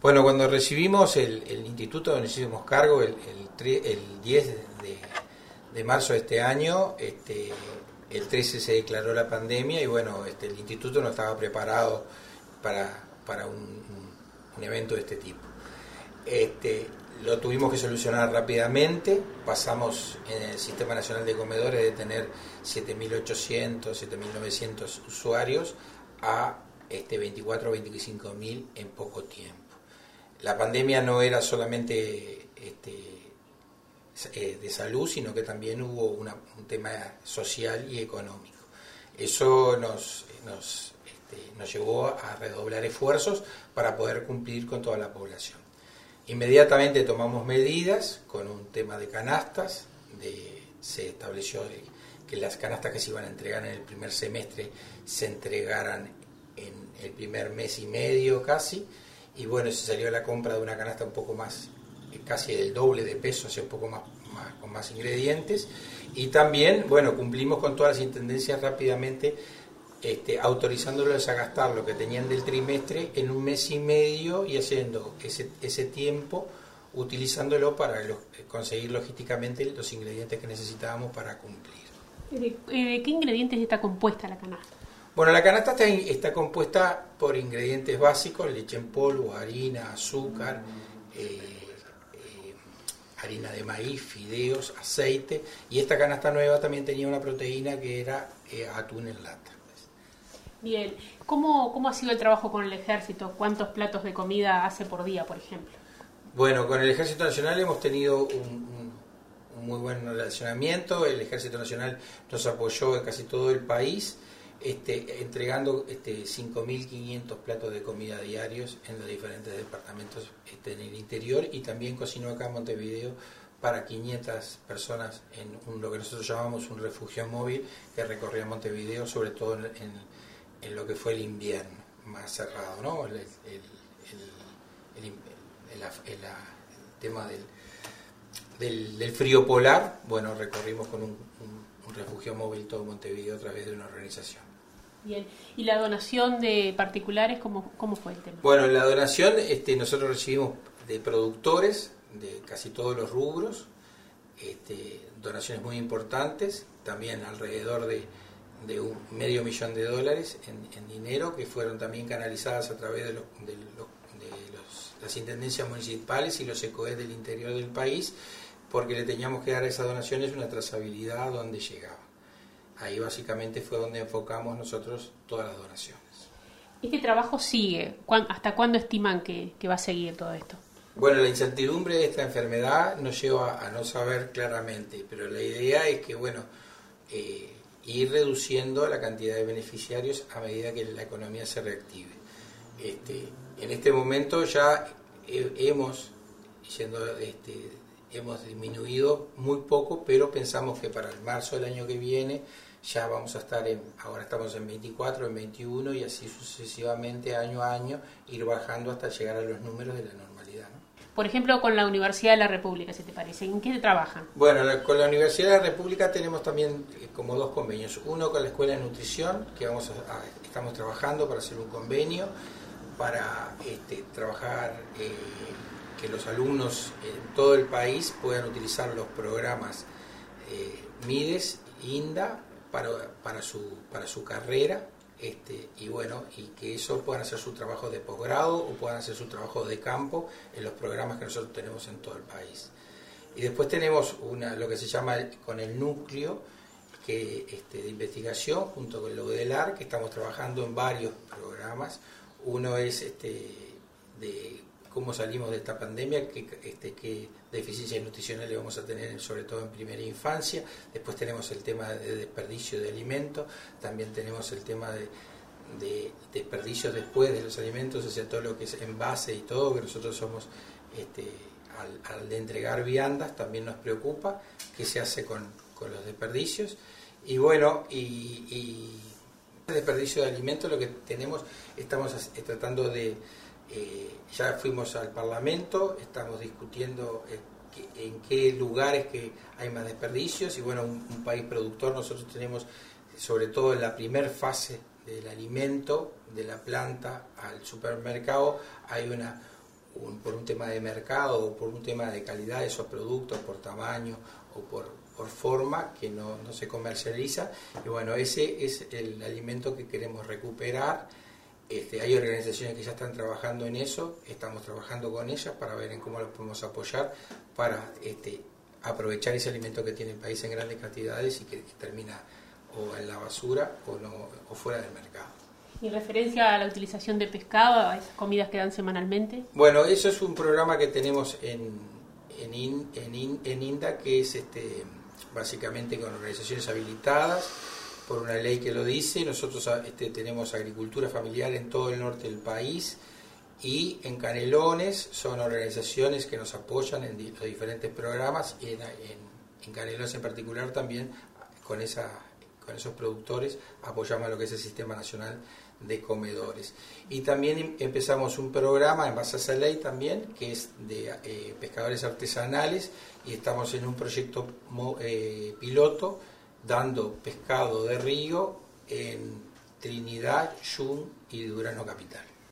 Bueno, cuando recibimos el instituto donde nos hicimos cargo el 10 de marzo de este año, el 13 se declaró la pandemia y bueno, el instituto no estaba preparado para un evento de este tipo. Lo tuvimos que solucionar rápidamente. Pasamos en el Sistema Nacional de Comedores de tener 7.800, 7.900 usuarios a 24 o 25.000 en poco tiempo. La pandemia no era solamente de salud, sino que también hubo un tema social y económico. Eso nos llevó a redoblar esfuerzos para poder cumplir con toda la población. Inmediatamente tomamos medidas con un tema de canastas, se estableció que las canastas que se iban a entregar en el primer semestre se entregaran en el primer mes y medio casi, y bueno, se salió a la compra de una canasta un poco más, casi el doble de peso, o sea, un poco más con más ingredientes, y también, bueno, cumplimos con todas las intendencias rápidamente, autorizándolos a gastar lo que tenían del trimestre en un mes y medio y haciendo ese tiempo, utilizándolo para conseguir logísticamente los ingredientes que necesitábamos para cumplir. ¿De qué ingredientes está compuesta la canasta? Bueno, la canasta está compuesta por ingredientes básicos: leche en polvo, harina, azúcar, harina de maíz, fideos, aceite, y esta canasta nueva también tenía una proteína que era atún en lata. Bien, ¿cómo ha sido el trabajo con el Ejército? ¿Cuántos platos de comida hace por día, por ejemplo? Bueno, con el Ejército Nacional hemos tenido un muy buen relacionamiento. El Ejército Nacional nos apoyó en casi todo el país, entregando 5.500 platos de comida diarios en los diferentes departamentos en el interior, y también cocinó acá en Montevideo para 500 personas en lo que nosotros llamamos un refugio móvil que recorría Montevideo, sobre todo en lo que fue el invierno más cerrado, ¿no? El tema del frío polar. Bueno, recorrimos con un refugio móvil todo Montevideo a través de una organización. Bien, ¿y la donación de particulares, cómo fue el tema? Bueno, la donación, nosotros recibimos de productores de casi todos los rubros, donaciones muy importantes, también alrededor de $500,000 en dinero, que fueron también canalizadas a través de las intendencias municipales y los ECOE del interior del país, porque le teníamos que dar a esas donaciones una trazabilidad a donde llegaba. Ahí básicamente fue donde enfocamos nosotros todas las donaciones. ¿Este trabajo sigue? ¿Hasta cuándo estiman que va a seguir todo esto? Bueno, la incertidumbre de esta enfermedad nos lleva a no saber claramente, pero la idea es que, bueno, ir reduciendo la cantidad de beneficiarios a medida que la economía se reactive. En este momento ya hemos disminuido muy poco, pero pensamos que para el marzo del año que viene ya vamos a estar ahora estamos en 24, en 21, y así sucesivamente año a año ir bajando hasta llegar a los números de la normalidad, ¿no? Por ejemplo, con la Universidad de la República, ¿se te parece? ¿En qué trabajan? Bueno, con la Universidad de la República tenemos también como dos convenios. Uno con la Escuela de Nutrición, que estamos trabajando para hacer un convenio para trabajar que los alumnos en todo el país puedan utilizar los programas MIDES, INDA para su carrera, y bueno, y que eso puedan hacer su trabajo de posgrado o puedan hacer su trabajo de campo en los programas que nosotros tenemos en todo el país. Y después tenemos lo que se llama con el núcleo de investigación junto con el UDELAR, que estamos trabajando en varios programas. Uno es de cómo salimos de esta pandemia, qué deficiencias nutricionales vamos a tener, sobre todo en primera infancia. Después tenemos el tema de desperdicio de alimentos, también tenemos el tema de desperdicio después de los alimentos, o sea, todo lo que es envase y todo, que nosotros somos, al de entregar viandas, también nos preocupa qué se hace con los desperdicios. Y bueno, y el desperdicio de alimentos, lo que estamos tratando de... ya fuimos al Parlamento, estamos discutiendo en qué lugares que hay más desperdicios, y bueno, un país productor, nosotros tenemos, sobre todo en la primer fase del alimento, de la planta al supermercado, hay por un tema de mercado o por un tema de calidad de esos productos, por tamaño o por forma, que no se comercializa. Y bueno, ese es el alimento que queremos recuperar. Hay organizaciones que ya están trabajando en eso, estamos trabajando con ellas para ver en cómo los podemos apoyar para aprovechar ese alimento que tiene el país en grandes cantidades y que termina o en la basura o fuera del mercado. ¿Y referencia a la utilización de pescado, a esas comidas que dan semanalmente? Bueno, eso es un programa que tenemos en INDA, que es básicamente con organizaciones habilitadas por una ley que lo dice. Nosotros tenemos agricultura familiar en todo el norte del país, y en Canelones son organizaciones que nos apoyan en los diferentes programas, y en Canelones en particular también con esos productores apoyamos lo que es el Sistema Nacional de Comedores. Y también empezamos un programa en base a esa ley también, que es de pescadores artesanales, y estamos en un proyecto piloto dando pescado de río en Trinidad, Yum y Durano Capital.